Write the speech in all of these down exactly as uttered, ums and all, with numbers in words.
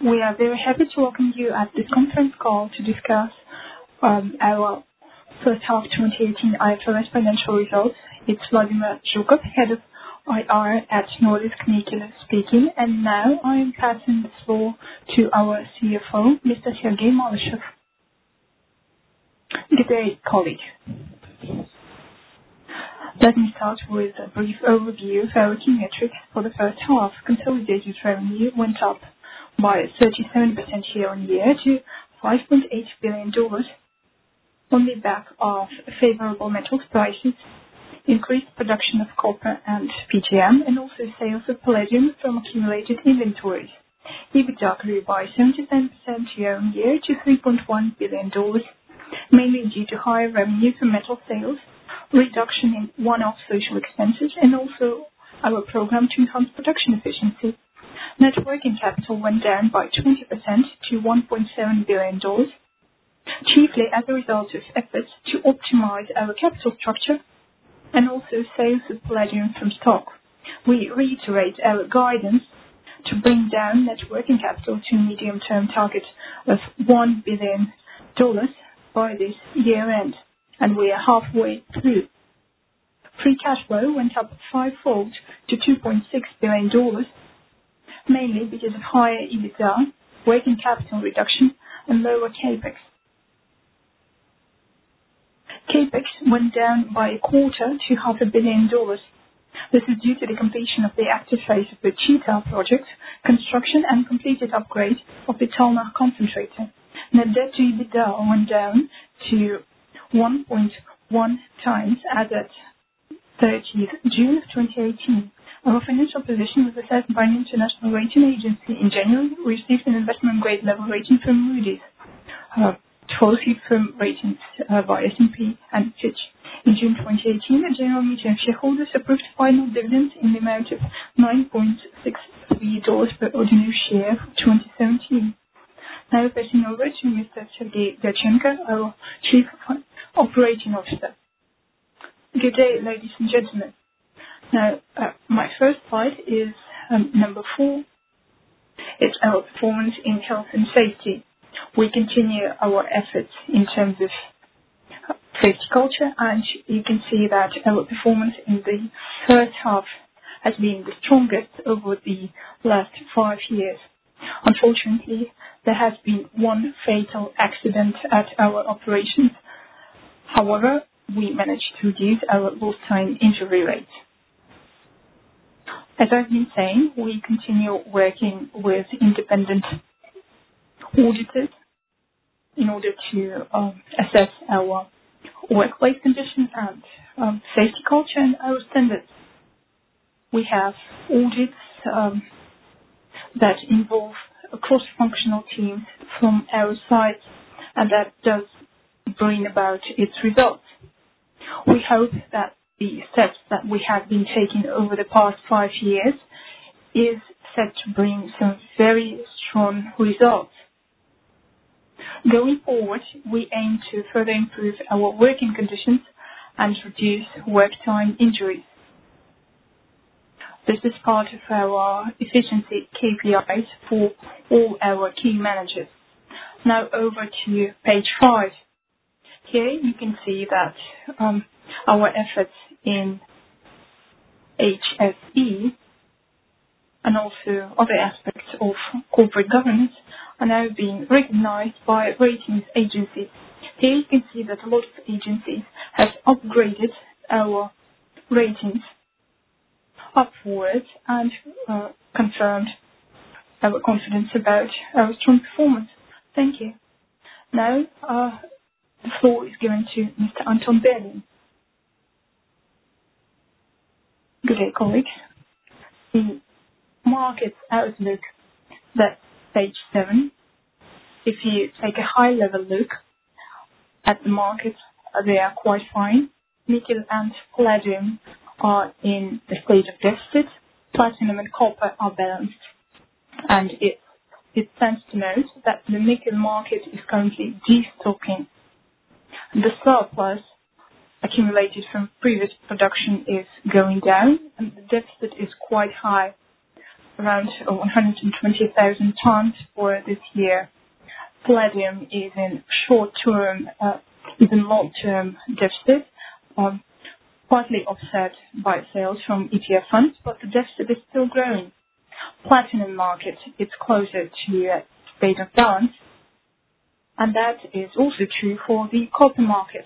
We are very happy to welcome you at this conference call to discuss um, our first half twenty eighteen I F R S financial results. It's Vladimir Zhukov, head of I R at Nordisk Nickel speaking, and now I am passing the floor to our C F O, Mister Sergei Malyshev. Good day, colleagues. Let me start with a brief overview of our key metrics for the first half. Consolidated revenue went up by thirty-seven percent year-on-year to five point eight billion dollars on the back of favorable metals prices, increased production of copper and P G M, and also sales of palladium from accumulated inventories. EBITDA grew by seventy-seven percent year-on-year to three point one billion dollars, mainly due to higher revenue from metal sales, reduction in one-off social expenses, and also our program to enhance production efficiency. Net working capital went down by twenty percent to one point seven billion dollars, chiefly as a result of efforts to optimize our capital structure and also sales of palladium from stock. We reiterate our guidance to bring down net working capital to a medium-term target of one billion dollars by this year-end, and we are halfway through. Free cash flow went up fivefold to two point six billion dollars, mainly because of higher EBITDA, working capital reduction, and lower capex. Capex went down by a quarter to half a billion dollars. This is due to the completion of the active phase of the Cheetah project, construction and completed upgrade of the Talna concentrator. Net debt to EBITDA went down to one point one times as at thirtieth of June twenty eighteen. Our financial position was assessed by an international rating agency. In January, we received an investment grade level rating from Moody's, uh, followed from ratings uh, by S and P and Fitch. In June twenty eighteen, a general meeting of shareholders approved final dividends in the amount of nine point six three dollars per ordinary share for twenty seventeen. Now passing over to Mister Sergei Dachenko, our Chief Operating Officer. Good day, ladies and gentlemen. Now, uh, my first slide is um, number four. It's our performance in health and safety. We continue our efforts in terms of safety culture, and you can see that our performance in the first half has been the strongest over the last five years. Unfortunately, there has been one fatal accident at our operations. However, we managed to reduce our lost time injury rate. As I've been saying, we continue working with independent auditors in order to um, assess our workplace conditions and um, safety culture and our standards. We have audits um, that involve cross-functional teams from our side, and that does bring about its results. We hope that the steps that we have been taking over the past five years is set to bring some very strong results. Going forward, we aim to further improve our working conditions and reduce work time injuries. This is part of our efficiency K P Is for all our key managers. Now over to page five. Here you can see that um, our efforts in H S E and also other aspects of corporate governance are now being recognized by ratings agencies. Here you can see that a lot of agencies have upgraded our ratings upwards and uh, confirmed our confidence about our strong performance. Thank you. Now, uh, the floor is given to Mister Anton Berlin. Good day, colleagues. The market outlook, that's page seven. If you take a high-level look at the markets, they are quite fine. Nickel and palladium are in the state of deficit. Platinum and copper are balanced. And it, it stands to note that the nickel market is currently destocking. The surplus accumulated from previous production is going down, and the deficit is quite high. around one hundred twenty thousand tons for this year. Palladium is in short-term, uh, is in long-term deficit, um, partly offset by sales from E T F funds, but the deficit is still growing. Platinum market is closer to a state of balance, and that is also true for the copper market.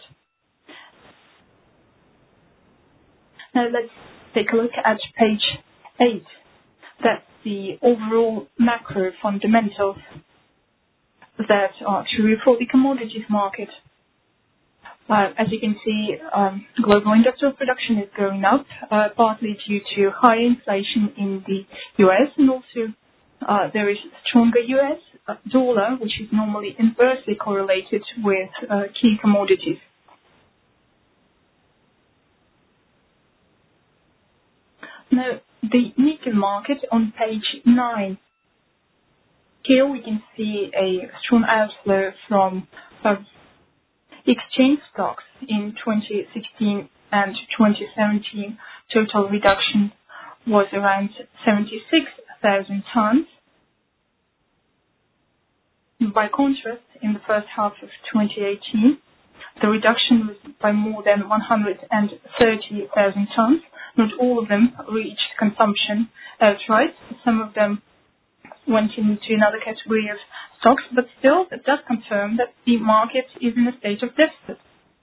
Now let's take a look at page eight. That's the overall macro fundamentals that are true for the commodities market. Uh, as you can see, um, global industrial production is going up, uh, partly due to high inflation in the U S, and also uh, there is stronger U S uh, dollar, which is normally inversely correlated with uh, key commodities. Now, the nickel market on page nine. Here we can see a strong outflow from uh, exchange stocks in twenty sixteen and twenty seventeen. Total reduction was around seventy-six thousand tons. By contrast, in the first half of twenty eighteen, the reduction was by more than one hundred thirty thousand tons. Not all of them reached consumption outright. Some of them went into another category of stocks, but still, that does confirm that the market is in a state of deficit.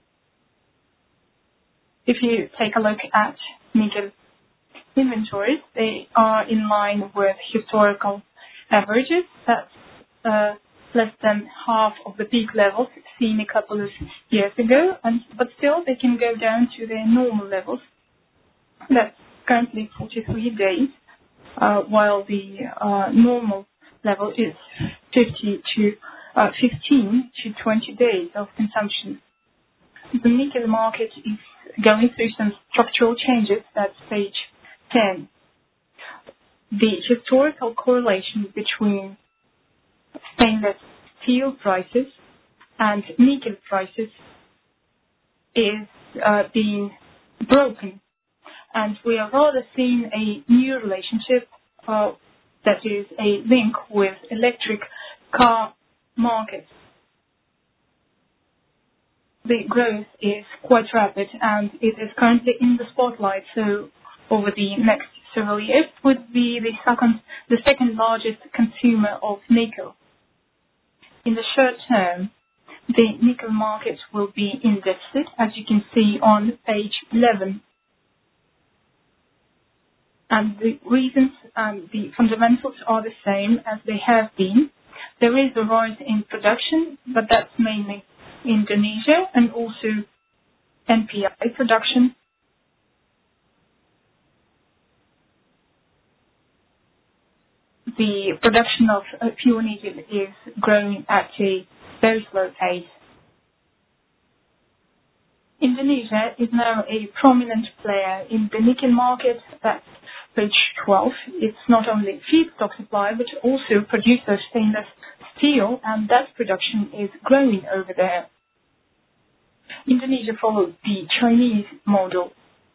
If you take a look at nickel inventories, they are in line with historical averages. That's uh, less than half of the peak levels seen a couple of years ago, and but still they can go down to their normal levels. That's currently forty-three days, uh, while the uh, normal level is fifty to uh, fifteen to twenty days of consumption. The nickel market is going through some structural changes. That's page ten. The historical correlation between stainless steel prices and nickel prices is uh, being broken. And we are rather seeing a new relationship uh, that is a link with electric car markets. The growth is quite rapid and it is currently in the spotlight. So over the next several years, it would be the second, the second largest consumer of nickel. In the short term, the nickel market will be in deficit, as you can see on page eleven. And the reasons and the fundamentals are the same as they have been. There is a rise in production, but that's mainly Indonesia and also N P I production. The production of uh, pure nickel is growing at a very slow pace. Indonesia is now a prominent player in the nickel market. That's page twelve. It's not only feedstock supply, but also producer stainless steel, and that production is growing over there. Indonesia follows the Chinese model,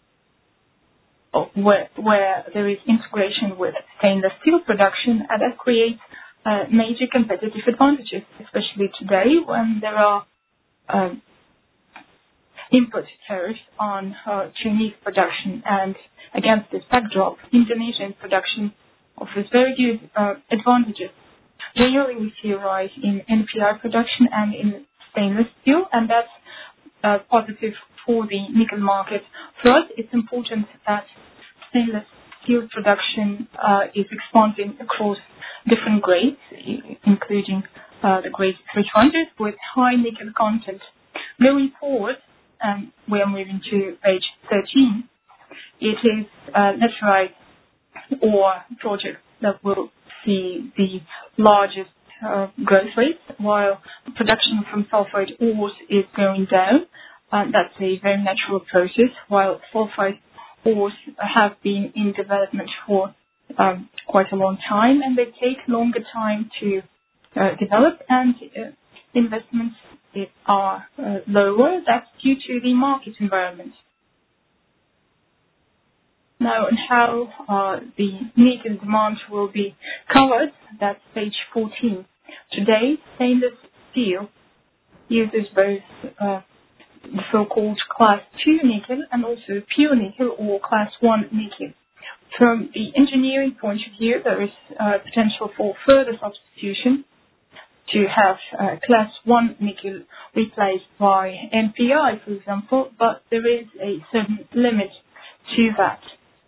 where, where there is integration with stainless steel production, and that creates uh, major competitive advantages, especially today when there are uh, input tariffs on uh, Chinese production. And against this backdrop, Indonesian production offers very good uh, advantages. Generally, we see a rise in N P I production and in stainless steel, and that's uh, positive for the nickel market. For us, it's important that stainless steel production uh, is expanding across different grades, including uh, the grade three hundred with high nickel content. Going forward, um, we are moving to page thirteen. It is uh, laterite ore project that will see the largest uh, growth rates, while production from sulfide ores is going down. Uh, that's a very natural process, while sulfide ores have been in development for um, quite a long time, and they take longer time to uh, develop, and uh, investments are uh, lower. That's due to the market environment. Now, on how uh, the nickel demand will be covered, that's page fourteen. Today, stainless steel uses both uh, the so-called class two nickel and also pure nickel or class one nickel. From the engineering point of view, there is uh, potential for further substitution to have uh, class one nickel replaced by N P I, for example, but there is a certain limit to that.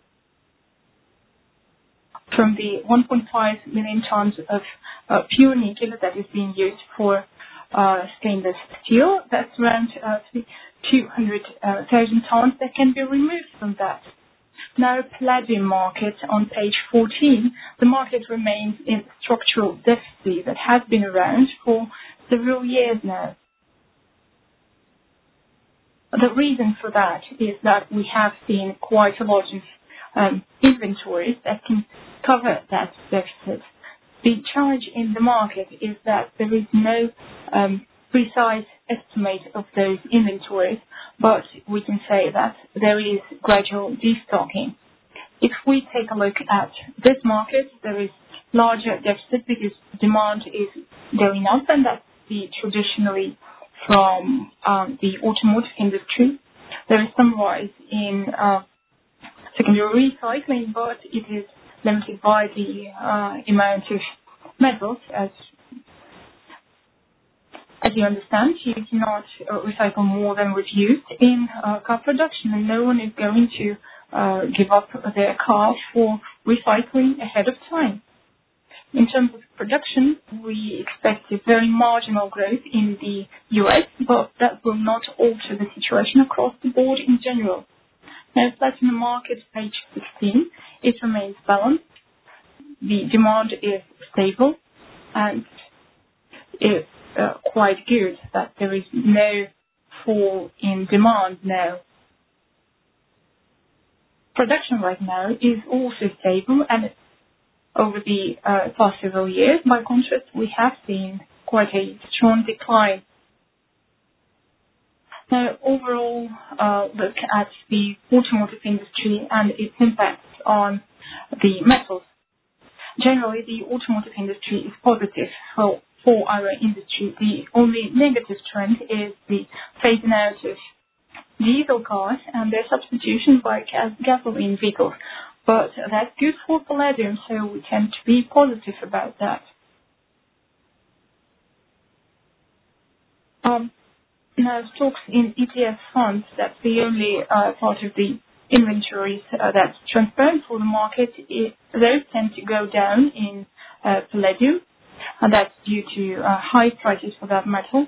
From the one point five million tons of uh, pure nickel that is being used for uh, stainless steel, that's around uh, two hundred thousand tons that can be removed from that. Now, palladium market on page fourteen, the market remains in structural deficit that has been around for several years now. The reason for that is that we have seen quite a lot of um, inventories that can cover that deficit. The challenge in the market is that there is no um, precise estimate of those inventories, but we can say that there is gradual destocking. If we take a look at this market, there is larger deficit because demand is going up, and that's the traditionally from um, the automotive industry. There is some rise in uh, secondary recycling, but it is limited by the uh, amount of metals. As as you understand, you cannot uh, recycle more than was used in uh, car production, and no one is going to uh, give up their car for recycling ahead of time. In terms of production, we expect a very marginal growth in the U S, but that will not alter the situation across the board in general. Now, platinum market, page sixteen, it remains balanced. The demand is stable, and it's uh, quite good that there is no fall in demand now. Production right now is also stable, and over the uh, past several years, by contrast, we have seen quite a strong decline. Now, overall, uh, look at the automotive industry and its impacts on the metals. Generally, the automotive industry is positive for, for our industry. The only negative trend is the phasing out of diesel cars and their substitution by gas- gasoline vehicles. But that's good for palladium, so we tend to be positive about that. Um, now, stocks in E T F funds, that's the only uh, part of the inventories uh, that's transparent for the market. It, those tend to go down in uh, palladium, and that's due to uh, high prices for that metal.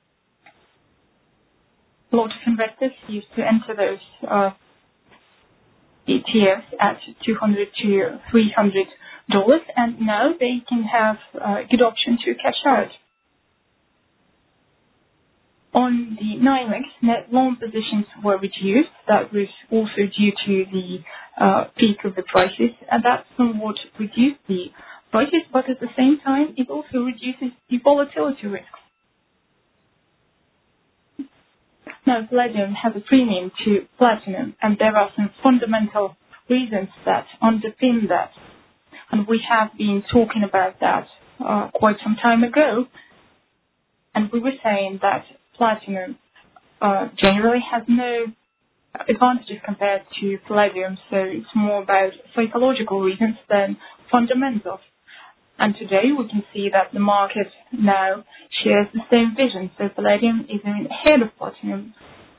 A lot of investors used to enter those uh, E T Fs at two hundred to three hundred dollars, and now they can have a good option to cash out. On the NYMEX, net long positions were reduced. That was also due to the uh, peak of the prices, and that somewhat reduced the prices, but at the same time, it also reduces the volatility risks. Now, palladium has a premium to platinum, and there are some fundamental reasons that underpin that. And we have been talking about that uh, quite some time ago, and we were saying that platinum uh, generally has no advantages compared to palladium, so it's more about psychological reasons than fundamentals. And today we can see that the market now shares the same vision, so palladium is ahead of platinum.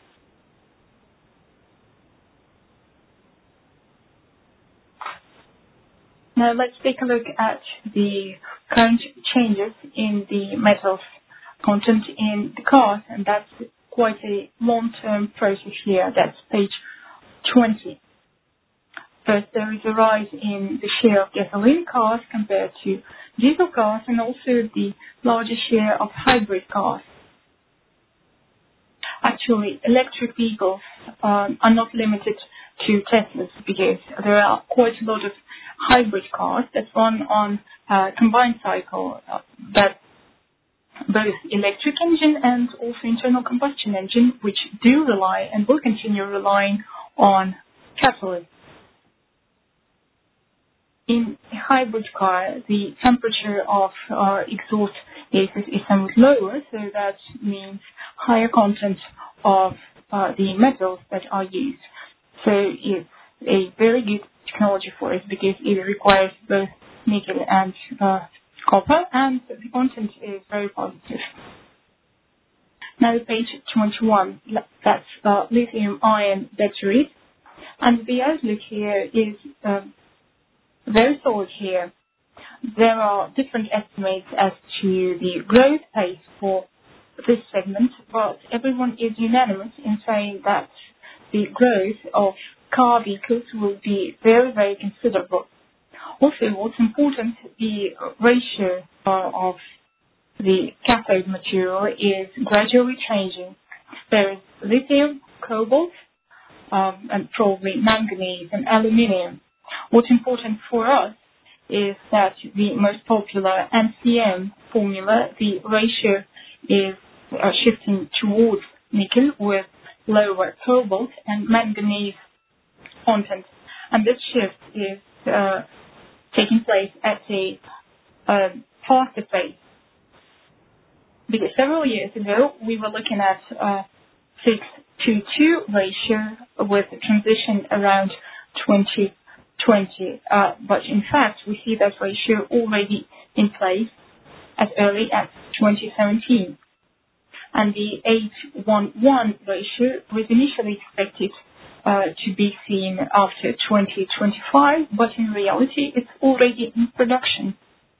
Now let's take a look at the current changes in the metals content in the cars, and that's quite a long-term process here. That's page twenty. First, there is a rise in the share of gasoline cars compared to diesel cars, and also the larger share of hybrid cars. Actually, electric vehicles um, are not limited to Teslas, because there are quite a lot of hybrid cars that run on uh, combined cycle, uh, that both electric engine and also internal combustion engine, which do rely and will continue relying on catalysts. in a hybrid car, the temperature of uh, exhaust gases is somewhat lower, so that means higher content of uh, the metals that are used. So it's a very good technology for us because it requires both nickel and uh, copper, and the content is very positive. Now page twenty-one, that's uh, lithium-ion batteries, and the outlook here is uh, very solid here. There are different estimates as to the growth pace for this segment, but everyone is unanimous in saying that the growth of car vehicles will be very, very considerable. Also, what's important, the ratio uh, of the cathode material is gradually changing. There is lithium, cobalt, um, and probably manganese and aluminium. What's important for us is that the most popular N C M formula, the ratio is uh, shifting towards nickel with lower cobalt and manganese content. And this shift is uh, taking place at a uh, faster pace. Because several years ago, we were looking at uh, six to two ratio with a transition around twenty twenty. Uh, but in fact, we see that ratio already in place as early as twenty seventeen. And the eight one one ratio was initially expected uh, to be seen after twenty twenty-five, but in reality, it's already in production.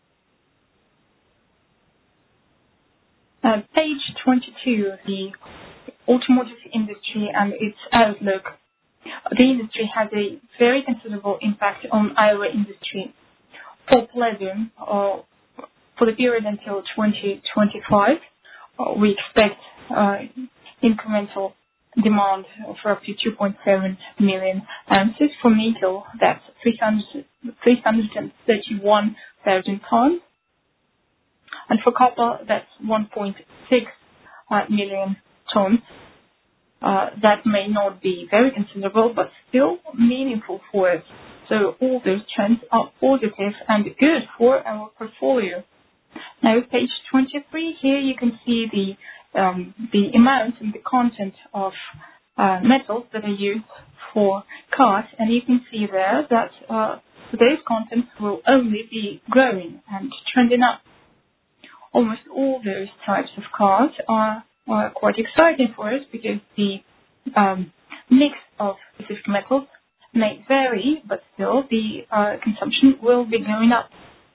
Uh, page twenty-two, the automotive industry and its outlook. The industry has a very considerable impact on our industry. For palladium, uh, for the period until twenty twenty-five, uh, we expect uh, incremental demand for up to two point seven million ounces. For nickel, that's three hundred thirty-one thousand tons. And for copper, that's one point six uh, million tons. Uh, that may not be very considerable, but still meaningful for us. So all those trends are positive and good for our portfolio. Now, page twenty-three, here you can see the um, the amount and the content of uh, metals that are used for cars, and you can see there that uh, those contents will only be growing and trending up. Almost all those types of cars are, are quite exciting for us because the um, mix of specific metals may vary, but still the uh, consumption will be going up.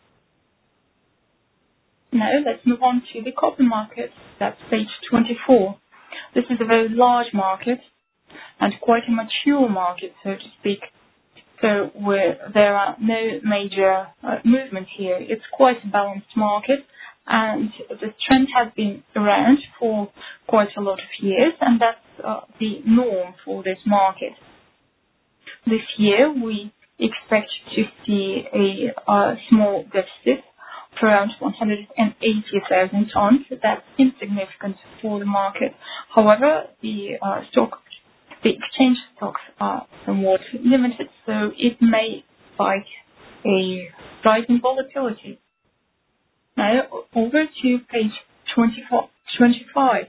Now let's move on to the copper market. That's page twenty-four. This is a very large market and quite a mature market, so to speak. So where there are no major uh, movements here. It's quite a balanced market. And this trend has been around for quite a lot of years, and that's uh, the norm for this market. This year, we expect to see a uh, small deficit for around one hundred eighty thousand tons. That's insignificant for the market. However, the uh, stock, the exchange stocks are somewhat limited, so it may spike a rise in volatility. Now, over to page twenty-four, twenty-five.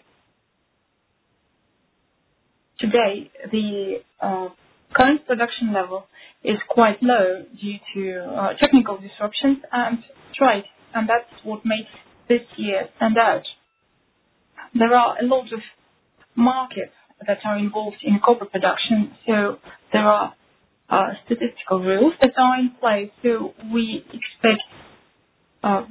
Today, the uh, current production level is quite low due to uh, technical disruptions and strikes, and that's what makes this year stand out. There are a lot of markets that are involved in copper production, so there are uh, statistical rules that are in place, so we expect uh,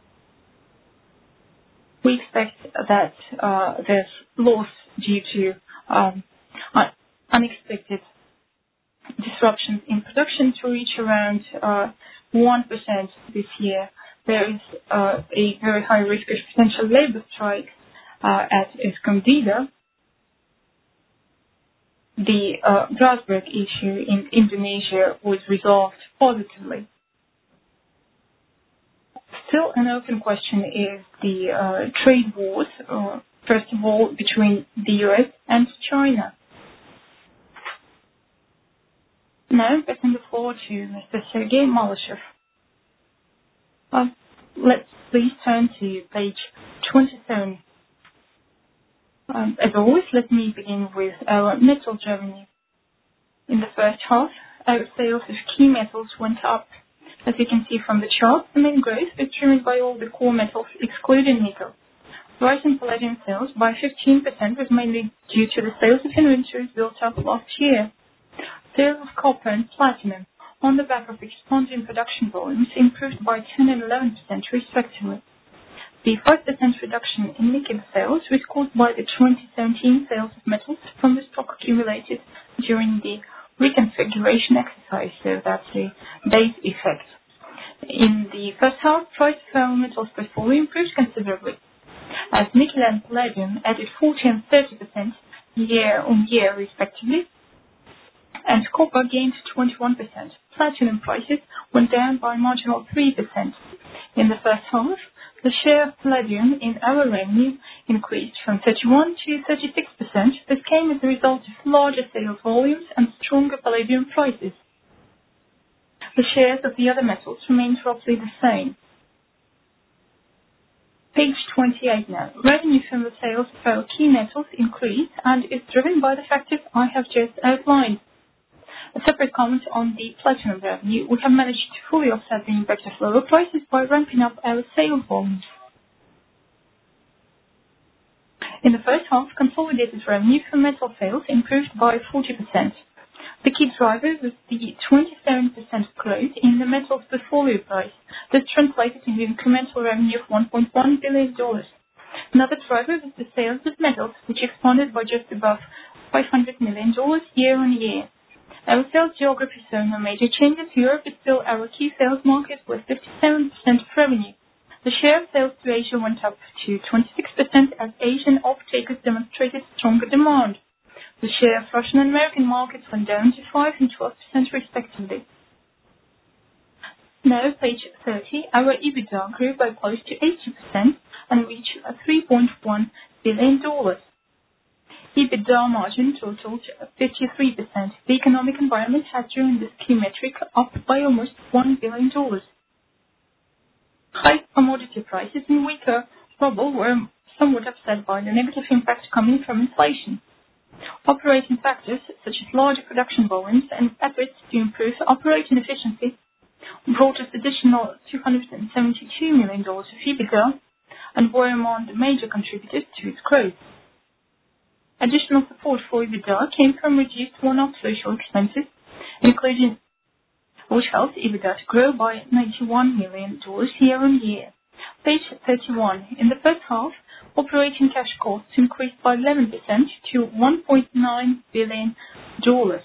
We expect that uh, there's loss due to um, un- unexpected disruptions in production to reach around uh, one percent this year. There is uh, a very high risk of potential labor strike uh, at Escondida. The uh, Grasberg issue in Indonesia was resolved positively. Still an open question is the uh, trade wars, uh, first of all, between the U S and China. Now, passing the floor to Mister Sergei Malyshev. Uh, let's please turn to page twenty-seven. Um, as always, let me begin with our metals revenue. In the first half, our sales of key metals went up. As you can see from the chart, the main growth was driven by all the core metals, excluding nickel. Rise in palladium sales by fifteen percent was mainly due to the sales of inventories built up last year. Sales of copper and platinum, on the back of expanding production volumes, improved by ten and eleven percent respectively. The five percent reduction in nickel sales was caused by the twenty seventeen sales of metals from the stock accumulated during the reconfiguration exercise, so that's the base effect. In the first half, price of our metals portfolio improved considerably, as nickel and palladium added forty and thirty percent year-on-year respectively, and copper gained twenty-one percent. Platinum prices went down by a marginal three percent. In the first half, the share of palladium in our revenue increased from thirty-one to thirty-six percent. This came as a result of larger sales volumes and stronger palladium prices. The shares of the other metals remained roughly the same. Page twenty-eight now. Revenue from the sales of our key metals increased and is driven by the factors I have just outlined. A separate comment on the platinum revenue. We have managed to fully offset the impact of lower prices by ramping up our sales volumes. In the first half, consolidated revenue from metal sales improved by forty percent. The key driver was the twenty-seven percent growth in the metals portfolio price. This translated into incremental revenue of one point one billion dollars. Another driver was the sales of metals, which expanded by just above five hundred million dollars year on year. Our sales geography saw no major changes. Europe is still our key sales market with fifty-seven percent of revenue. The share of sales to Asia went up to twenty-six percent as Asian off-takers demonstrated stronger demand. The share of Russian and American markets went down to five and twelve percent respectively. Now, page thirty, our EBITDA grew by close to eighty percent and reached three point one billion dollars. EBITDA margin totaled fifty-three percent. The economic environment has driven this key metric up by almost one billion dollars. High commodity prices and weaker ruble were somewhat offset by the negative impact coming from inflation. Operating factors such as larger production volumes and efforts to improve operating efficiency brought us additional two hundred seventy-two million dollars of EBITDA and were among the major contributors to its growth. Additional support for EBITDA came from reduced one-off social expenses, including which helped EBITDA to grow by ninety-one million dollars year on year. Page thirty-one. In the first half, operating cash costs increased by eleven percent to one point nine billion dollars.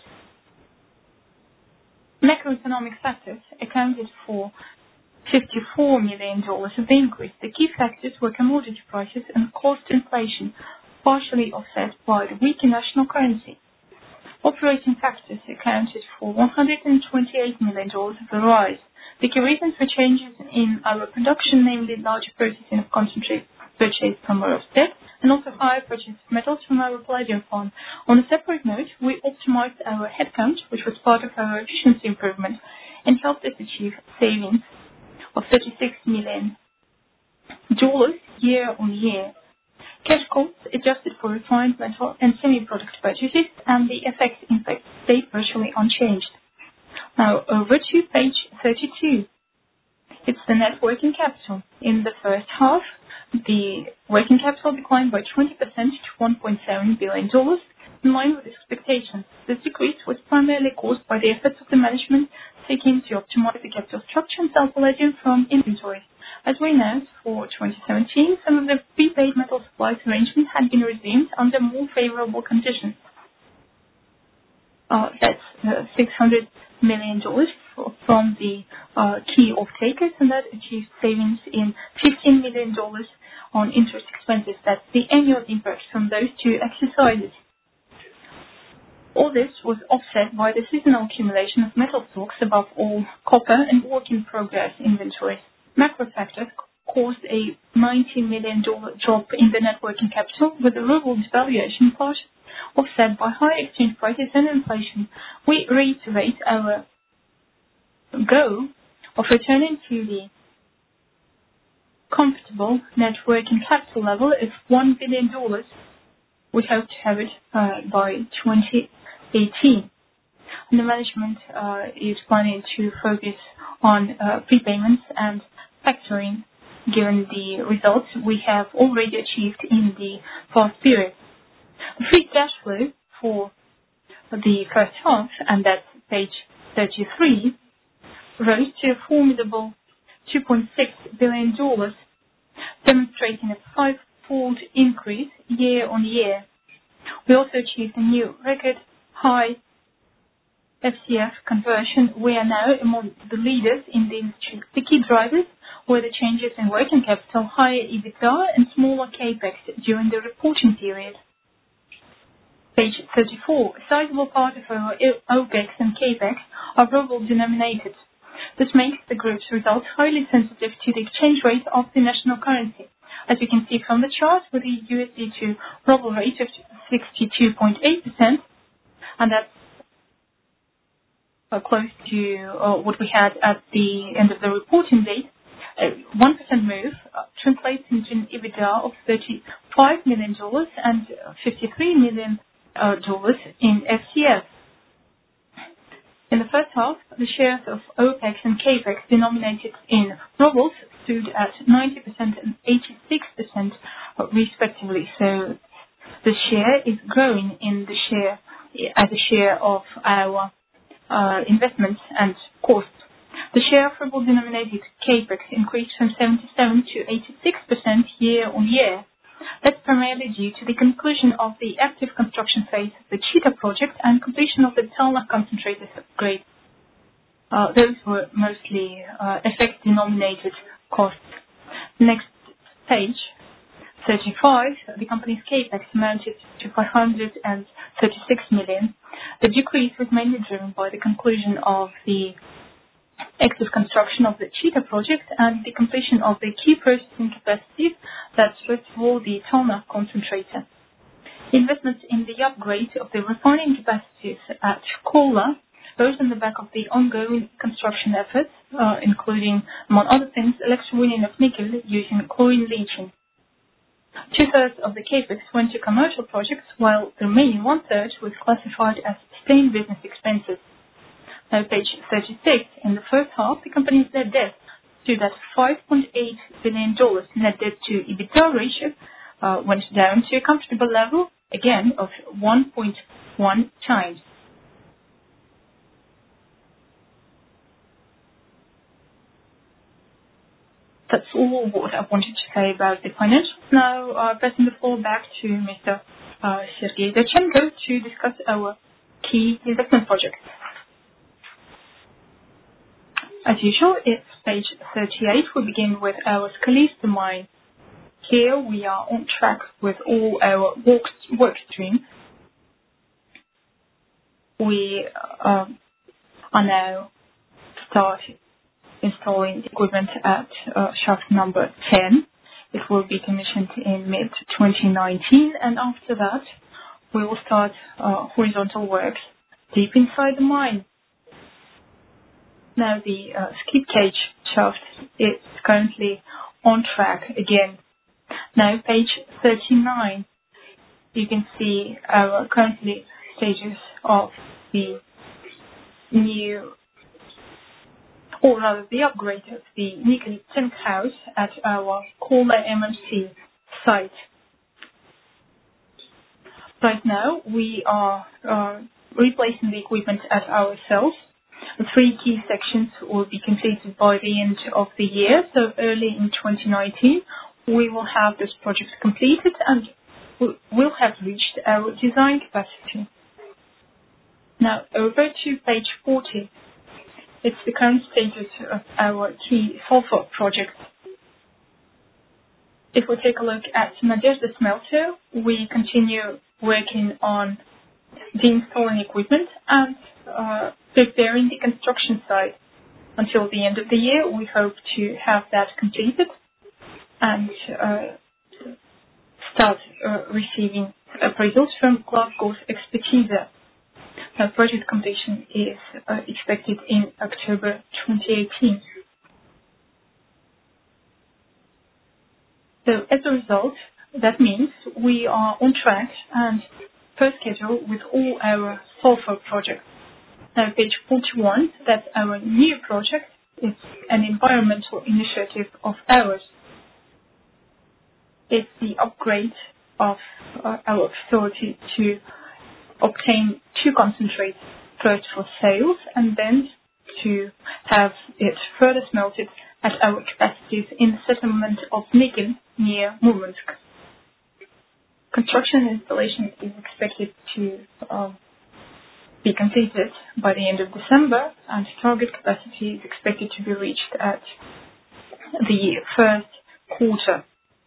Macroeconomic factors accounted for fifty-four million dollars of the increase. The key factors were commodity prices and cost inflation, partially offset by the weaker national currency. Operating factors accounted for one hundred twenty-eight million dollars of the rise. The key reasons were changes in our production, namely larger purchasing of concentrate purchased from Rosneft, and also higher purchase of metals from our palladium farm. On a separate note, we optimized our headcount, which was part of our efficiency improvement, and helped us achieve savings of thirty-six million dollars year on year. Cash costs adjusted for refined metal and semi-product purchases and the F X impact stayed virtually unchanged. Now over to page thirty-two. It's the net working capital. In the first half, the working capital declined by twenty percent to one point seven billion dollars, in line with expectations. This decrease was primarily caused by the efforts of the management seeking to optimize the capital structure and sell palladium from inventory. As we announced for twenty seventeen, some of the prepaid metal supplies arrangements had been resumed under more favorable conditions. Uh, that's uh, six hundred million dollars from the uh, key off-takers, and that achieved savings in fifteen million dollars on interest expenses. That's the annual impact from those two exercises. All this was offset by the seasonal accumulation of metal stocks, above all copper and work-in-progress inventories. Macro factors caused a ninety million dollars drop in the net working capital, with the ruble devaluation part offset by high exchange prices and inflation. We reiterate our goal of returning to the comfortable net working capital level of one billion dollars. We hope to have it uh, by twenty eighteen. And the management uh, is planning to focus on uh, prepayments and factoring, given the results we have already achieved in the past period. The free cash flow for the first half, and that's page thirty-three, rose to a formidable two point six billion dollars, demonstrating a five-fold increase year on year. We also achieved a new record high F C F conversion. We are now among the leaders in the industry. The key drivers were the changes in working capital, higher EBITDA, and smaller capex during the reporting period. Page thirty-four. A sizable part of our OPEX and capex are ruble denominated. This makes the group's results highly sensitive to the exchange rate of the national currency. As you can see from the chart, with the U S D to ruble rate of sixty-two point eight percent, and that's uh, close to uh, what we had at the end of the reporting date, a one percent move uh, translates into an EBITDA of thirty-five million dollars and fifty-three million dollars in F C F. In the first half, the shares of OPEX and capex denominated in rubles stood at ninety percent and eighty-six percent respectively. So the share is growing in the share as a share of our uh, investments and costs. The share of ruble-denominated capex increased from seventy-seven to eighty-six percent year on year. That's primarily due to the conclusion of the active construction phase of the Cheetah project and completion of the Talnakh concentrator upgrade. Uh, those were mostly uh, F X-denominated costs. Next page, thirty-five, the company's capex amounted to five hundred thirty-six million dollars. The decrease was mainly driven by the conclusion of the active construction of the Cheetah project and the completion of the key processing capacities, that's first of all the Talnakh concentrator. Investments in the upgrade of the refining capacities at Kola rose on the back of the ongoing construction efforts, uh, including, among other things, electrowinning of nickel using chlorine leaching. Two-thirds of the capex went to commercial projects, while the remaining one-third was classified as sustained business expenses. Now, page thirty-six, in the first half, the company's net debt stood at five point eight billion dollars. Net debt to EBITDA ratio uh, went down to a comfortable level, again, of one point one times. That's all what I wanted to say about the financials. Now, uh, passing the floor back to Mister Uh, Sergei Dachenko to discuss our key investment projects. As usual, it's page thirty-eight. We begin with our Skalisto mine. Here we are on track with all our work, work streams. We uh, are now start installing equipment at uh, shaft number ten. It will be commissioned in mid twenty nineteen, and after that, we will start uh, horizontal works deep inside the mine. Now the uh, skip cage shaft is currently on track again. Now page thirty-nine, you can see our currently stages of the new, or rather the upgrade of the nickel tank house at our Kola M M C site. Right now we are uh, replacing the equipment at our cells. The three key sections will be completed by the end of the year, so early in twenty nineteen we will have this project completed and we'll have reached our design capacity. Now over to page forty. It's the current status of our key sulfur project. If we take a look at Nadezhda smelter, we continue working on the installing equipment and uh, preparing the construction site. Until the end of the year, we hope to have that completed and uh, start uh, receiving appraisals from Glasgow's expertise. Now, project completion is uh, expected in October twenty eighteen. So as a result, that means we are on track and per schedule with all our sulfur projects. Now, page forty-one, that's our new project. It's an environmental initiative of ours. It's the upgrade of uh, our facility to obtain two concentrates, first for sales and then to have it further smelted at our capacities in the settlement of Nikel near Murmansk. Construction and installation is expected to um, be completed by the end of December, and target capacity is expected to be reached at the first quarter.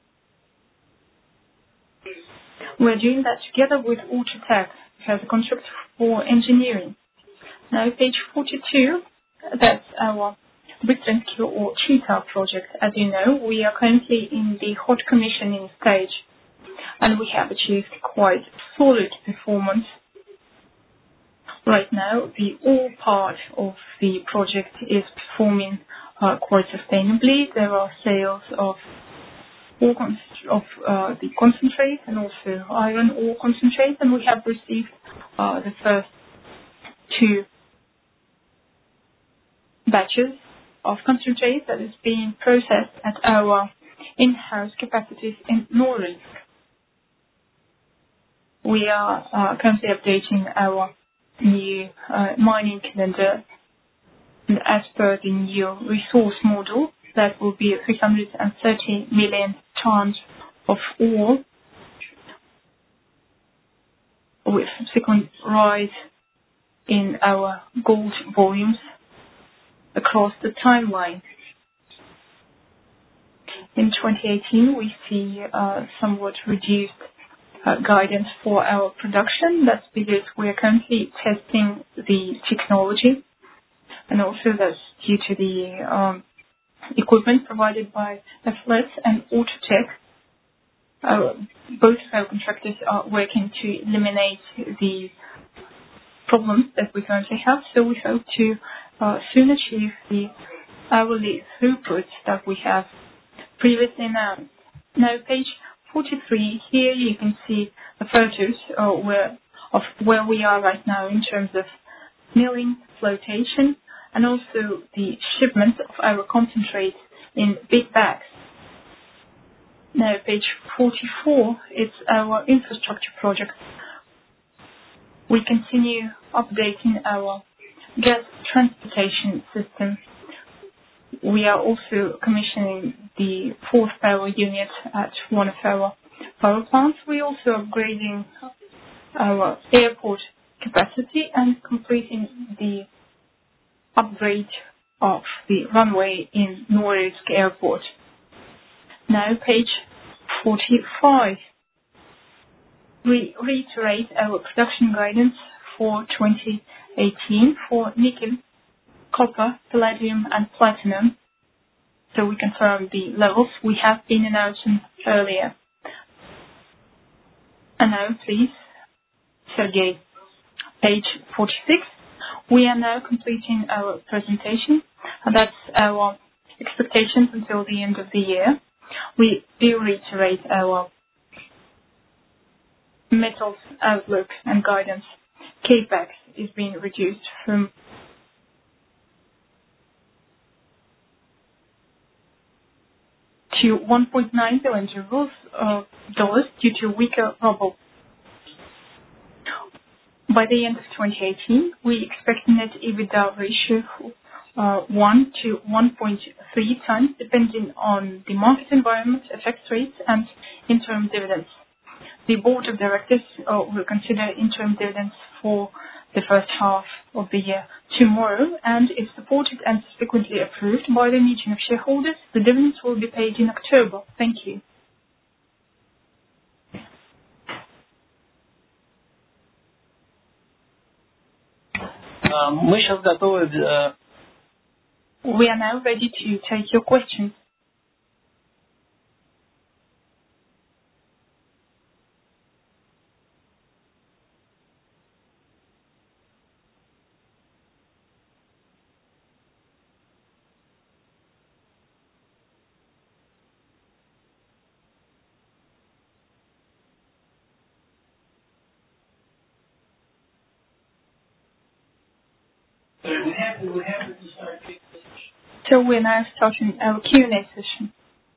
We're doing that together with Ultratech, which has a contract for engineering. Now, page forty-two, that's our Britrenki or Cheetah project. As you know, we are currently in the hot commissioning stage, and we have achieved quite solid performance. Right now, the ore part of the project is performing uh, quite sustainably. There are sales of ore con- of uh, the concentrate and also iron ore concentrate, and we have received uh, the first two batches of concentrate that is being processed at our in-house capacities in Norilsk. We are uh, currently updating our new uh, mining calendar, and as per the new resource model, that will be three hundred thirty million tons of ore, with subsequent rise in our gold volumes across the timeline. In twenty eighteen, we see uh, somewhat reduced uh, guidance for our production. That's because we are currently testing the technology, and also that's due to the um, equipment provided by F L E T and Ultratech. Uh, both of our contractors are working to eliminate the problems that we currently have, so we hope to uh, soon achieve the hourly throughput that we have previously announced. Now, page forty-three, here you can see the photos uh, where, of where we are right now in terms of milling, flotation, and also the shipment of our concentrate in big bags. Now, page forty-four, it's our infrastructure project. We continue updating our gas transportation system. We are also commissioning the fourth power unit at one of our power plants. We're also upgrading our airport capacity and completing the upgrade of the runway in Norilsk Airport. Now, page forty-five. We reiterate our production guidance for twenty eighteen for nickel, copper, palladium, and platinum. So we confirm the levels we have been announcing earlier. And now, please, Sergey, page forty-six. We are now completing our presentation, and that's our expectations until the end of the year. We do reiterate our metals outlook and guidance. CAPEX is being reduced from to one point nine billion euros uh, dollars due to weaker ruble. By the end of twenty eighteen, we expect net EBITDA ratio uh, one to one point three times, depending on the market environment, F X rates, and interim dividends. The board of directors uh, will consider interim dividends for the first half of the year tomorrow, and if supported and subsequently approved by the meeting of shareholders, the dividends will be paid in October. Thank you. Мы сейчас готовы. We are now ready to take your questions. So we're now starting our Q and A session.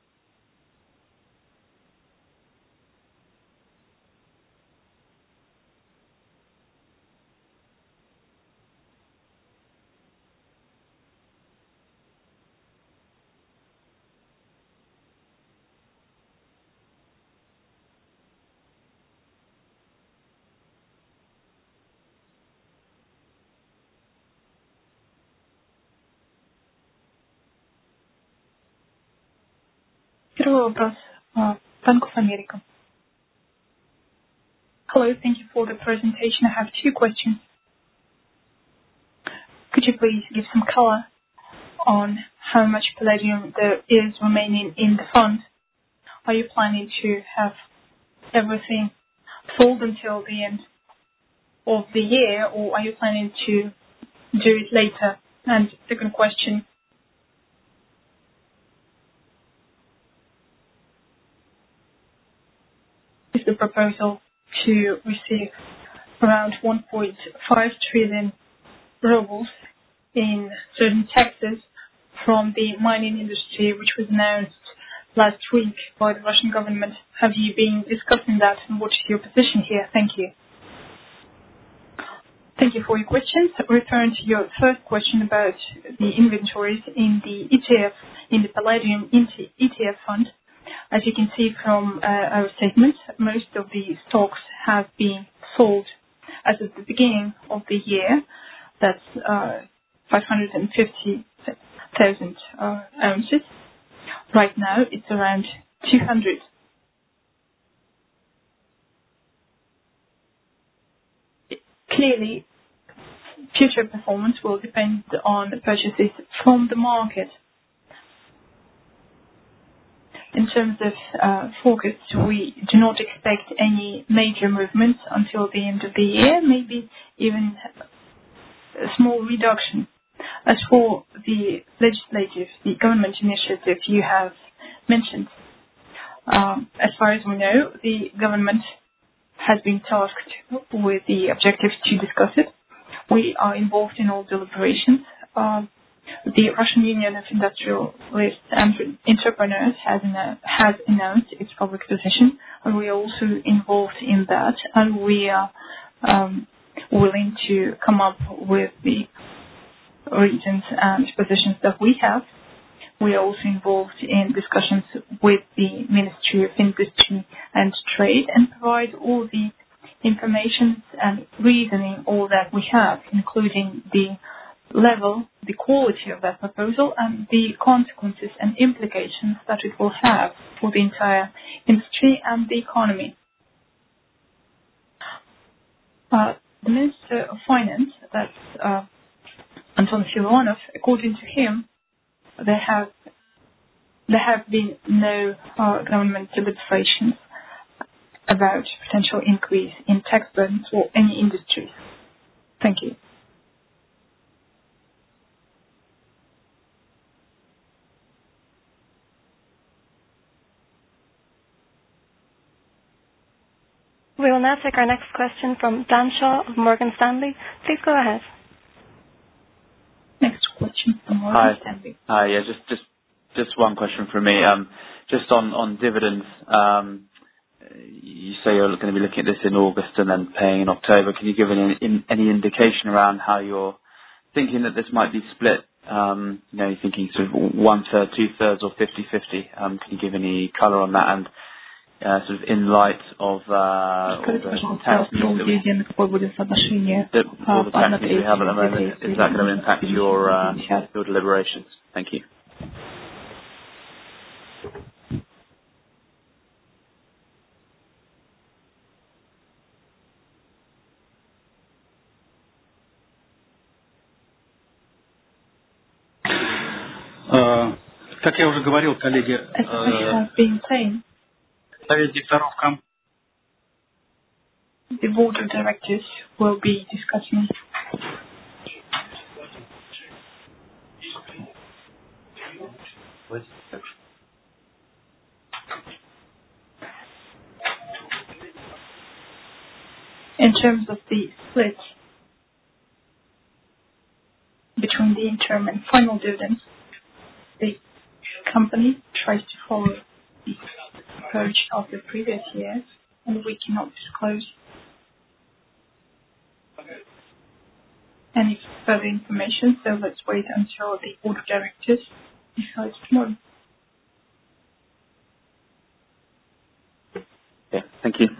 Первый вопрос. Uh, Bank of America. Hello, thank you for the presentation. I have two questions. Could you please give some color on how much palladium there is remaining in the fund? Are you planning to have everything sold until the end of the year, or are you planning to do it later? And second question, is the proposal to receive around one point five trillion rubles in certain taxes from the mining industry, which was announced last week by the Russian government. Have you been discussing that, and what is your position here? Thank you. Thank you for your questions. Referring to your first question about the inventories in the E T F, in the Palladium E T F fund, as you can see from uh, our statement, most of the stocks have been sold as of the beginning of the year. That's uh, five hundred fifty thousand uh, ounces. Right now, it's around two hundred. Clearly, future performance will depend on purchases from the market. In terms of uh, forecasts, we do not expect any major movements until the end of the year, maybe even a small reduction. As for the legislative, the government initiative you have mentioned, um, as far as we know, the government has been tasked with the objective to discuss it. We are involved in all deliberations. Um, the Russian Union of Industrialists and Entrepreneurs has, annou- has announced its public position, and we are also involved in that, and we are um, willing to come up with the reasons and positions that we have. We are also involved in discussions with the Ministry of Industry and Trade and provide all the information and reasoning, all that we have, including the level, the quality of that proposal, and the consequences and implications that it will have for the entire industry and the economy. Uh, the Minister of Finance, that's uh, Anton Siluanov, according to him, there have there have been no uh, government deliberations about potential increase in tax burdens for any industries. Thank you. We will now take our next question from Dan Shaw of Morgan Stanley. Please go ahead. Next question from Morgan Hi. Stanley. Hi. Yeah, just just just one question from me. Um, Just on on dividends, um, you say you're going to be looking at this in August and then paying in October. Can you give any in- any indication around how you're thinking that this might be split? Um, You know, you're thinking sort of one-third, two-thirds, or fifty-fifty. Um, Can you give any color on that? And uh, sort of in light of uh, all Скажите, the пожалуйста, tax news про that we дивиденды, какое будет соотношение that all uh, the по tax на news we треть, have at the две moment, трети, is that going to impact your uh, пятьдесят? your deliberations? Thank you. Как я уже говорил, коллеги, As I have been saying, Совет директоров компании the board of directors will be discussing in terms of the split. determine final dividends. The company tries to follow the approach of the previous years, and we cannot disclose any further information, so let's wait until the board of directors decides tomorrow. Okay, thank you.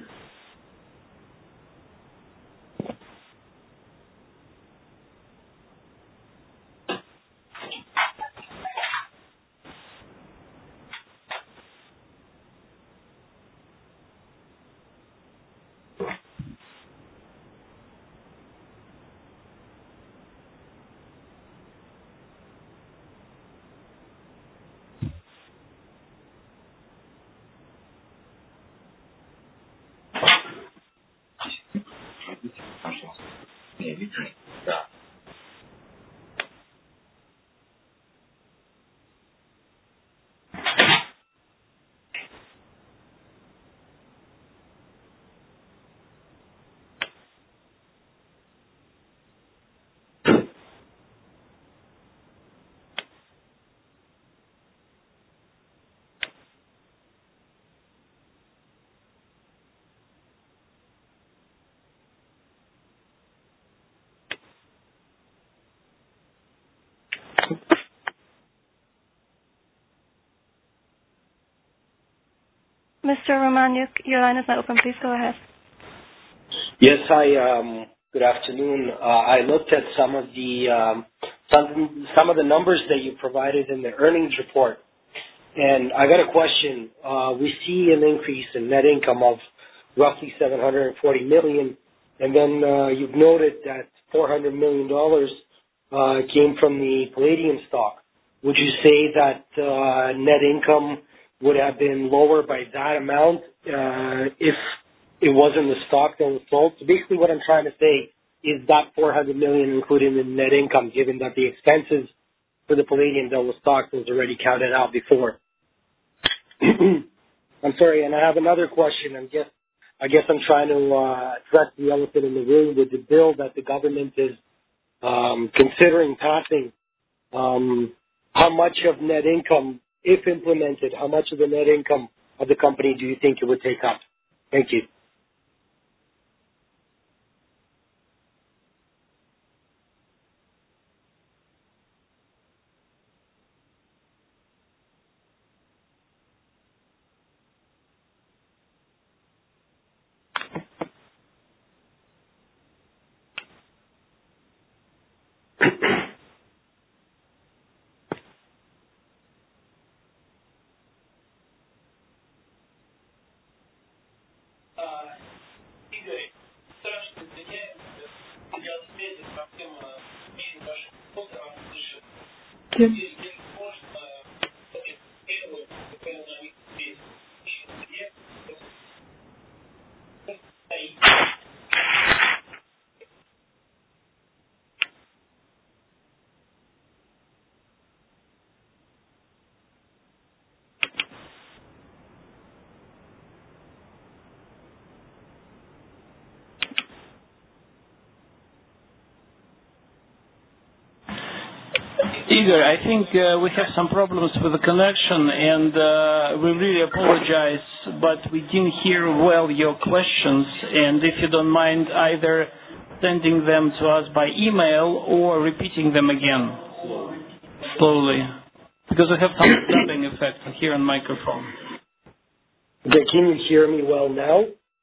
Mister Romaniuk, your line is now open. Please go ahead. Yes, hi. Um, good afternoon. Uh, I looked at some of the um, some some of the numbers that you provided in the earnings report, and I got a question. Uh, we see an increase in net income of roughly seven hundred forty million, and then uh, you've noted that four hundred million dollars uh, came from the palladium stock. Would you say that uh, net income would have been lower by that amount uh, if it wasn't the stock that was sold? So basically what I'm trying to say is that four hundred million dollars included in net income, given that the expenses for the palladium that was stocked was already counted out before. I'm sorry, and I have another question. I guess, I guess I'm trying to uh, address the elephant in the room with the bill that the government is um, considering passing. Um, how much of net income, if implemented, how much of the net income of the company do you think it would take up? Thank you. Yes. Igor, I think uh, we have some problems with the connection, and uh, we really apologize, but we didn't hear well your questions, and if you don't mind either sending them to us by email or repeating them again slowly, because we have some dubbing effect here on microphone. Okay, can you hear me well now?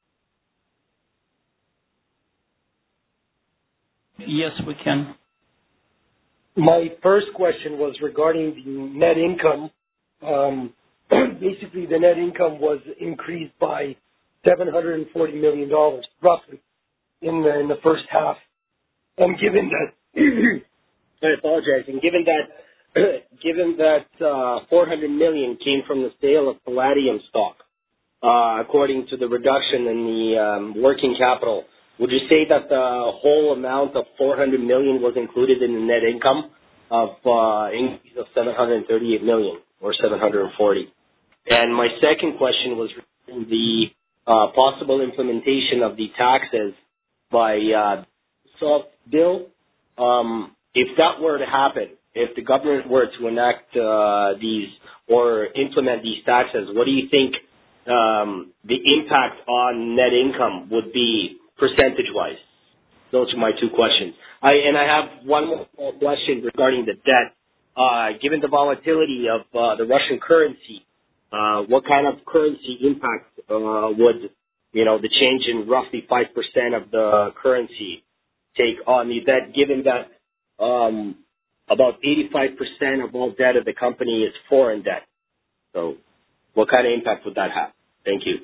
Yes, we can. My first question was regarding the net income. Um, basically, the net income was increased by seven hundred forty million dollars, roughly, in the, in the first half. And given that, I apologize, and given that, given that uh, four hundred million dollars came from the sale of palladium stock, uh, according to the reduction in the um, working capital, would you say that the whole amount of four hundred million dollars was included in the net income of uh, increase of seven hundred thirty-eight million dollars or seven hundred forty? And my second question was the uh, possible implementation of the taxes by uh, soft bill. Um, if that were to happen, if the government were to enact uh, these or implement these taxes, what do you think um, the impact on net income would be percentage-wise? Those are my two questions. I, and I have one more question regarding the debt. Uh, given the volatility of uh, the Russian currency, uh, what kind of currency impact uh, would, you know, the change in roughly five percent of the currency take on the debt, given that um, about eighty-five percent of all debt of the company is foreign debt? So what kind of impact would that have? Thank you.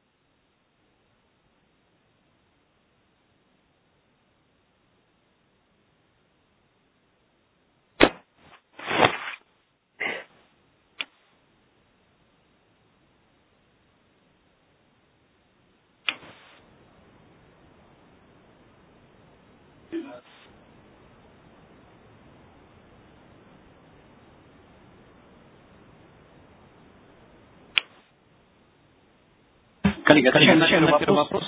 Коллеги, отвечаю на первый вопрос.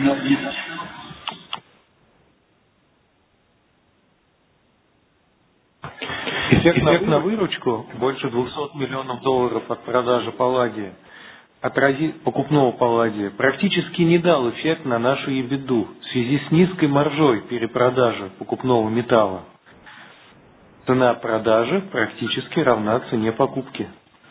Эффект на, на выручку больше двухсот миллионов долларов от продажи палладия, отрази, покупного палладия, практически не дал эффект на нашу EBITDA в связи с низкой маржой перепродажи покупного металла. Цена продажи практически равна цене покупки.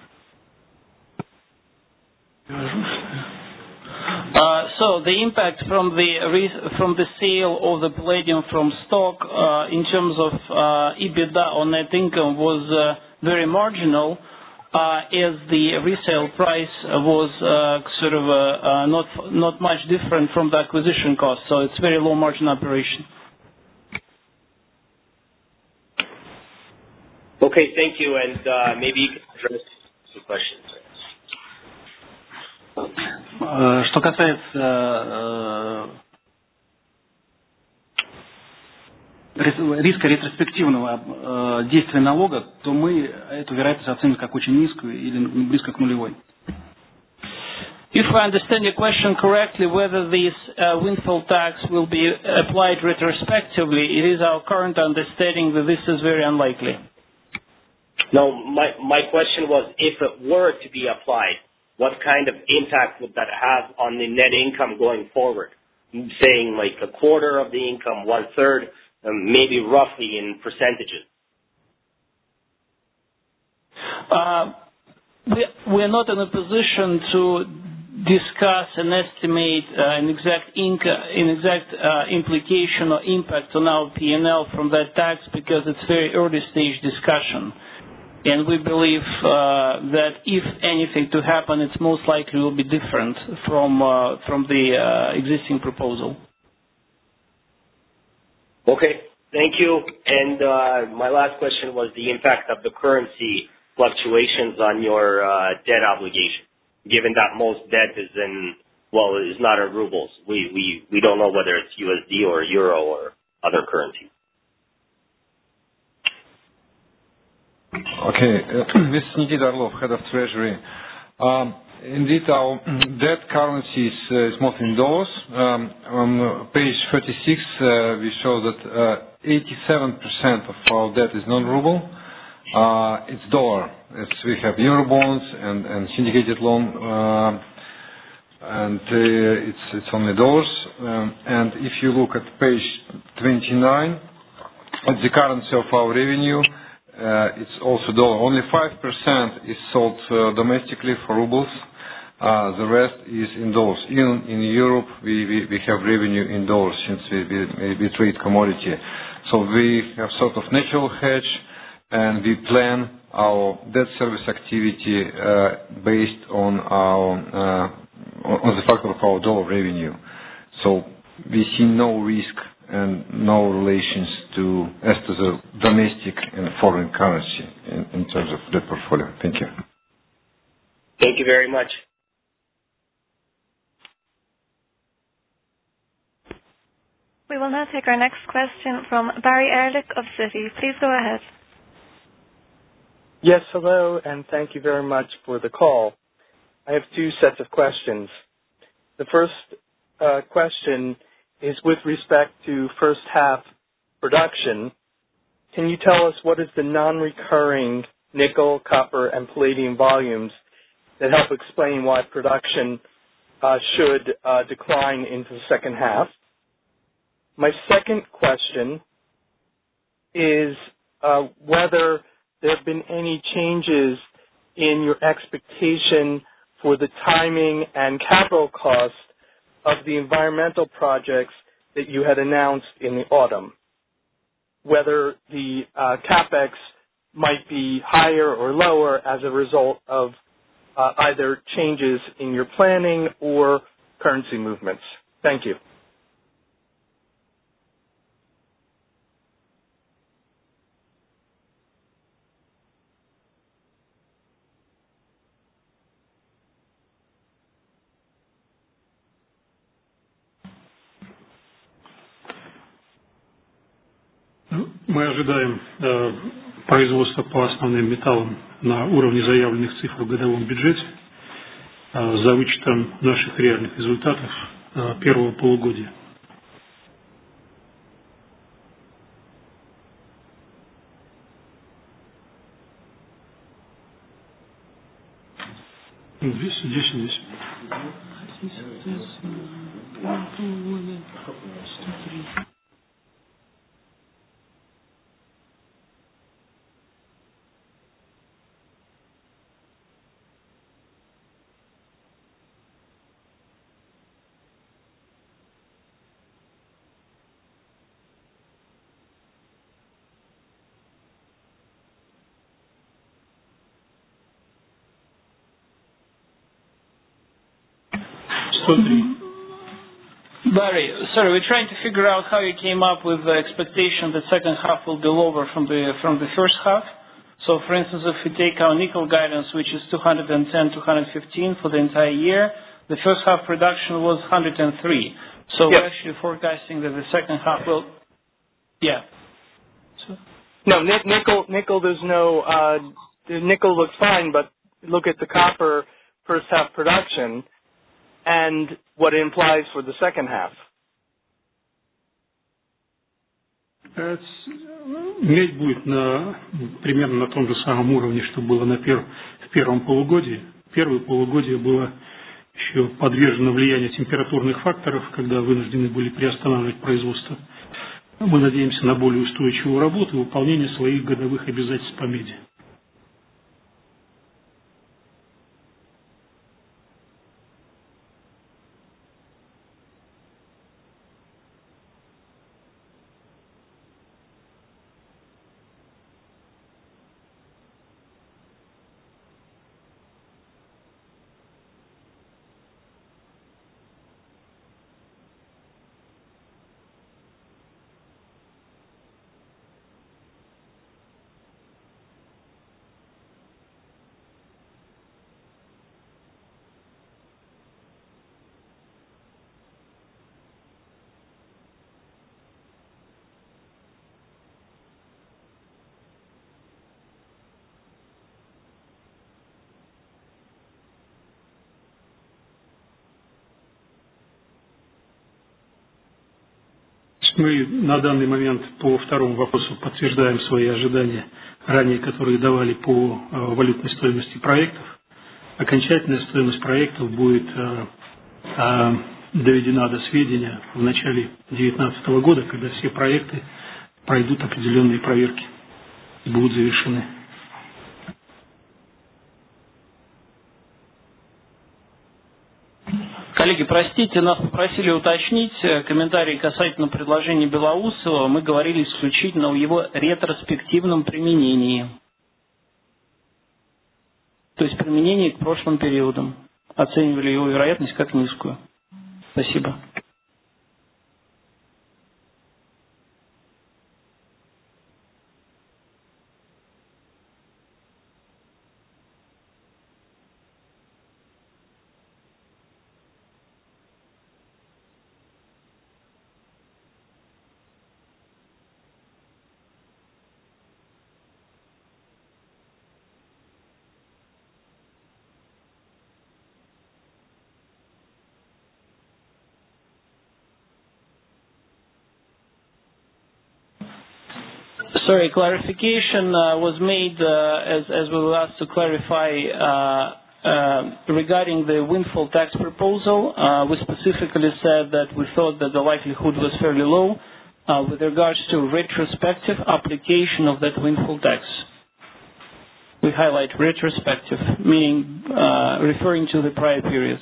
Uh, so the impact from the from the sale of the palladium from stock uh, in terms of uh, EBITDA on net income was uh, very marginal, uh, as the resale price was uh, sort of uh, uh, not not much different from the acquisition cost. So it's very low margin operation. Okay, thank you, and uh, maybe you can address the questions. Что касается риска ретроспективного действия налога, то мы эту вероятность оцениваем как очень низкую или близко к нулевой. If I understand your question correctly, whether this uh, windfall tax will be applied retrospectively, it is our current understanding that this is very unlikely. No, my my question was, if it were to be applied, what kind of impact would that have on the net income going forward? Saying like a quarter of the income, one third, um, maybe roughly in percentages. Uh, we, we're not in a position to discuss and estimate uh, an exact inca, an exact uh, implication or impact on our P and L from that tax, because it's very early stage discussion. And we believe uh, that if anything to happen, it's most likely will be different from uh, from the uh, existing proposal. Okay, thank you. And uh, my last question was the impact of the currency fluctuations on your uh, debt obligation, given that most debt is in, well, is not in rubles. We, we, we don't know whether it's U S D or euro or other currencies. Okay, uh, this is Nikita Orlov, Head of Treasury. Um, indeed, our debt currency is, uh, is mostly in dollars. Um, on page thirty-six, uh, we show that uh, eighty-seven percent of our debt is non-ruble. Uh, it's dollar. It's, we have Eurobonds and, and syndicated loan, uh, and uh, it's, it's only dollars. Um, and if you look at page twenty-nine, at the currency of our revenue, Uh, it's also dollar. Only five percent is sold uh, domestically for rubles. Uh, the rest is in dollars. Even in Europe, we, we, we have revenue in dollars since we, we, we trade commodity. So we have sort of natural hedge, and we plan our debt service activity uh, based on our uh, on the factor of our dollar revenue. So we see no risk and no relations to as to the domestic and foreign currency in, in terms of debt portfolio. Thank you. Thank you very much. We will now take our next question from Barry Ehrlich of Citi. Please go ahead. Yes, hello, and thank you very much for the call. I have two sets of questions. The first uh, question is with respect to first half production. can you tell us what is the non-recurring nickel, copper, and palladium volumes that help explain why production uh, should uh, decline into the second half? My second question is uh, whether there have been any changes in your expectation for the timing and capital cost of the environmental projects that you had announced in the autumn, whether the uh, CapEx might be higher or lower as a result of uh, either changes in your planning or currency movements. Thank you. Мы ожидаем э, производства по основным металлам на уровне заявленных цифр в годовом бюджете э, за вычетом наших реальных результатов э, первого полугодия. Здесь, здесь, здесь. Barry, sorry, we're trying to figure out how you came up with the expectation that second half will be lower from the from the first half. So, for instance, if we take our nickel guidance, which is two hundred ten, two hundred fifteen for the entire year, the first half production was one hundred three. So yep. We're actually forecasting that the second half will, yeah. So. No, nickel, nickel. There's no uh, the nickel looks fine, but look at the copper first half production and what it implies for the second half. Медь будет на, примерно на том же самом уровне, что было на пер, в первом полугодии. Первое полугодие было еще подвержено влиянию температурных факторов, когда вынуждены были приостанавливать производство. Мы надеемся на более устойчивую работу и выполнение своих годовых обязательств по меди. Мы на данный момент по второму вопросу подтверждаем свои ожидания, ранее которые давали по валютной стоимости проектов. Окончательная стоимость проектов будет доведена до сведения в начале две тысячи девятнадцатого года, когда все проекты пройдут определенные проверки и будут завершены. Коллеги, простите, нас попросили уточнить комментарии касательно предложения Белоусова. Мы говорили исключительно о его ретроспективном применении. То есть применении к прошлым периодам. Оценивали его вероятность как низкую. Спасибо. Sorry, clarification uh, was made uh, as, as we were asked to clarify uh, uh, regarding the windfall tax proposal. Uh, we specifically said that we thought that the likelihood was fairly low uh, with regards to retrospective application of that windfall tax. We highlight retrospective, meaning uh, referring to the prior periods.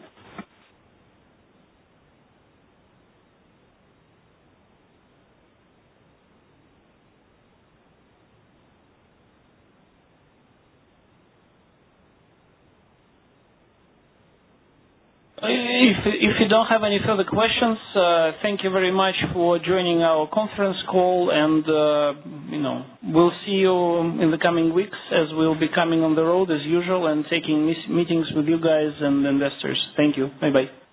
If, if you don't have any further questions, uh, thank you very much for joining our conference call, and uh, you know, we'll see you in the coming weeks as we'll be coming on the road as usual and taking meetings with you guys and investors. Thank you. Bye bye.